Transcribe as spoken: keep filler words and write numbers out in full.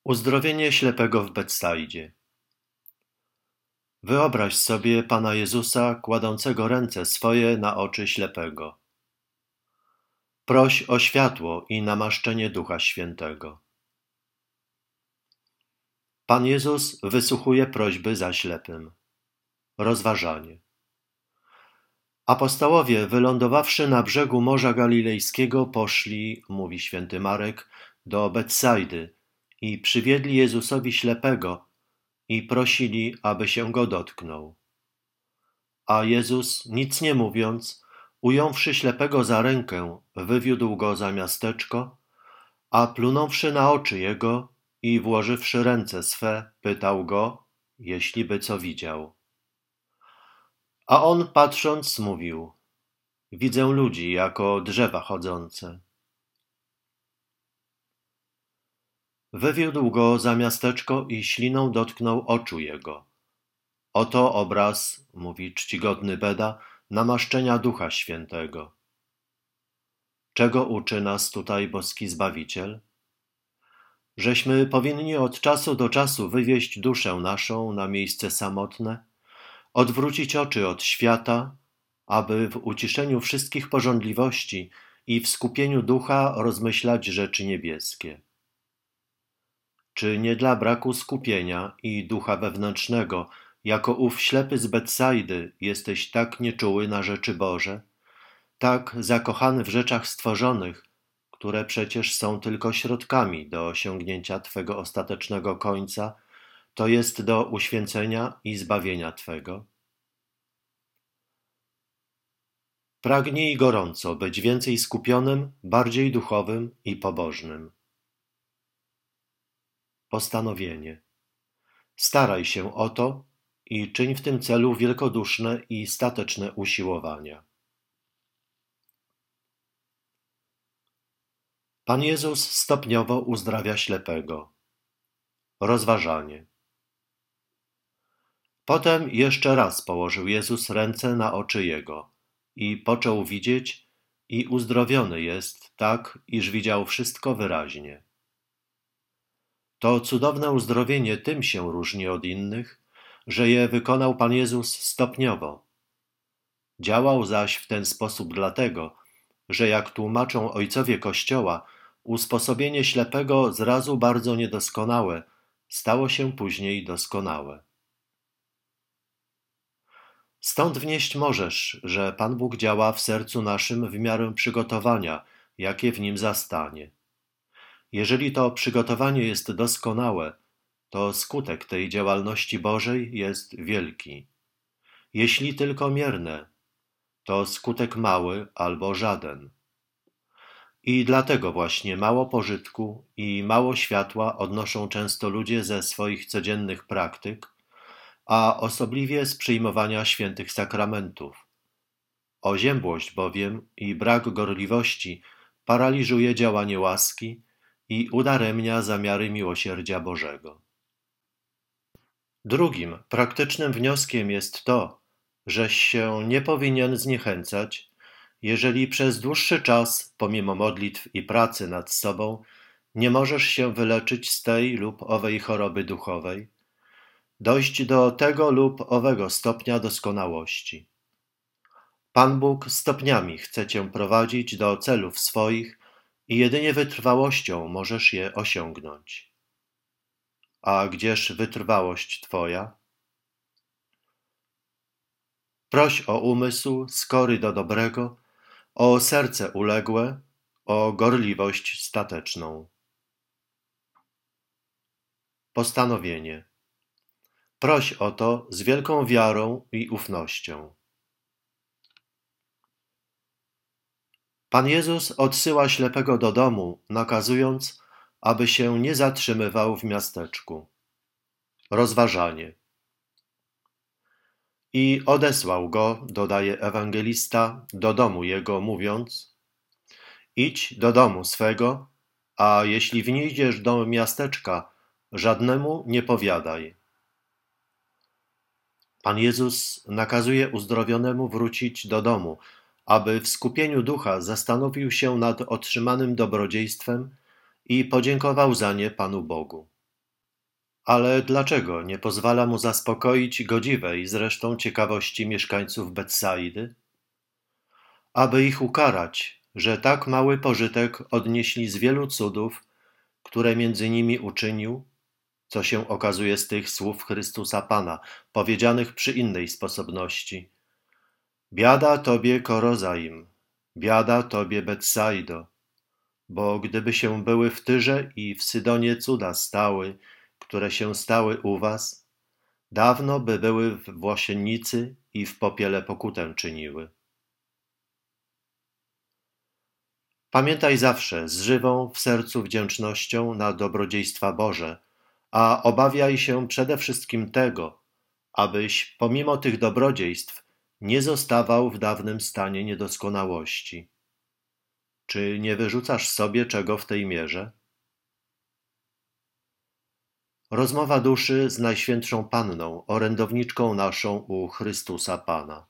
Uzdrowienie ślepego w Betsaidzie. Wyobraź sobie Pana Jezusa kładącego ręce swoje na oczy ślepego. Proś o światło i namaszczenie Ducha Świętego. Pan Jezus wysłuchuje prośby za ślepym. Rozważanie. Apostołowie, wylądowawszy na brzegu Morza Galilejskiego, poszli, mówi święty Marek, do Betsaidy i przywiedli Jezusowi ślepego i prosili, aby się go dotknął. A Jezus, nic nie mówiąc, ująwszy ślepego za rękę, wywiódł go za miasteczko, a plunąwszy na oczy jego i włożywszy ręce swe, pytał go, jeśli by co widział. A on patrząc mówił, widzę ludzi jako drzewa chodzące. Wywiódł go za miasteczko i śliną dotknął oczu jego. Oto obraz, mówi czcigodny Beda, namaszczenia Ducha Świętego. Czego uczy nas tutaj boski Zbawiciel? Żeśmy powinni od czasu do czasu wywieźć duszę naszą na miejsce samotne, odwrócić oczy od świata, aby w uciszeniu wszystkich pożądliwości i w skupieniu ducha rozmyślać rzeczy niebieskie. Czy nie dla braku skupienia i ducha wewnętrznego, jako ów ślepy z Betsaidy, jesteś tak nieczuły na rzeczy Boże, tak zakochany w rzeczach stworzonych, które przecież są tylko środkami do osiągnięcia Twego ostatecznego końca, to jest do uświęcenia i zbawienia Twego? Pragnij gorąco być więcej skupionym, bardziej duchowym i pobożnym. Postanowienie. Staraj się o to i czyń w tym celu wielkoduszne i stateczne usiłowania. Pan Jezus stopniowo uzdrawia ślepego. Rozważanie. Potem jeszcze raz położył Jezus ręce na oczy jego i począł widzieć i uzdrowiony jest tak, iż widział wszystko wyraźnie. To cudowne uzdrowienie tym się różni od innych, że je wykonał Pan Jezus stopniowo. Działał zaś w ten sposób dlatego, że jak tłumaczą ojcowie Kościoła, usposobienie ślepego zrazu bardzo niedoskonałe stało się później doskonałe. Stąd wnieść możesz, że Pan Bóg działa w sercu naszym w miarę przygotowania, jakie w nim zastanie. Jeżeli to przygotowanie jest doskonałe, to skutek tej działalności Bożej jest wielki. Jeśli tylko mierne, to skutek mały albo żaden. I dlatego właśnie mało pożytku i mało światła odnoszą często ludzie ze swoich codziennych praktyk, a osobliwie z przyjmowania świętych sakramentów. Oziębłość bowiem i brak gorliwości paraliżuje działanie łaski i udaremnia zamiary miłosierdzia Bożego. Drugim praktycznym wnioskiem jest to, żeś się nie powinien zniechęcać, jeżeli przez dłuższy czas, pomimo modlitw i pracy nad sobą, nie możesz się wyleczyć z tej lub owej choroby duchowej, dojść do tego lub owego stopnia doskonałości. Pan Bóg stopniami chce cię prowadzić do celów swoich i jedynie wytrwałością możesz je osiągnąć. A gdzież wytrwałość Twoja? Proś o umysł skory do dobrego, o serce uległe, o gorliwość stateczną. Postanowienie. Proś o to z wielką wiarą i ufnością. Pan Jezus odsyła ślepego do domu, nakazując, aby się nie zatrzymywał w miasteczku. Rozważanie. I odesłał go, dodaje ewangelista, do domu jego, mówiąc: idź do domu swego, a jeśli wnidziesz do miasteczka, żadnemu nie powiadaj. Pan Jezus nakazuje uzdrowionemu wrócić do domu, aby w skupieniu ducha zastanowił się nad otrzymanym dobrodziejstwem i podziękował za nie Panu Bogu. Ale dlaczego nie pozwala mu zaspokoić godziwej zresztą ciekawości mieszkańców Betsaidy? Aby ich ukarać, że tak mały pożytek odnieśli z wielu cudów, które między nimi uczynił, co się okazuje z tych słów Chrystusa Pana, powiedzianych przy innej sposobności. Biada tobie, Korozaim, biada tobie, Betsaido, bo gdyby się były w Tyrze i w Sydonie cuda stały, które się stały u was, dawno by były w włosiennicy i w popiele pokutę czyniły. Pamiętaj zawsze z żywą w sercu wdzięcznością na dobrodziejstwa Boże, a obawiaj się przede wszystkim tego, abyś pomimo tych dobrodziejstw nie zostawał w dawnym stanie niedoskonałości. Czy nie wyrzucasz sobie czego w tej mierze? Rozmowa duszy z Najświętszą Panną, orędowniczką naszą u Chrystusa Pana.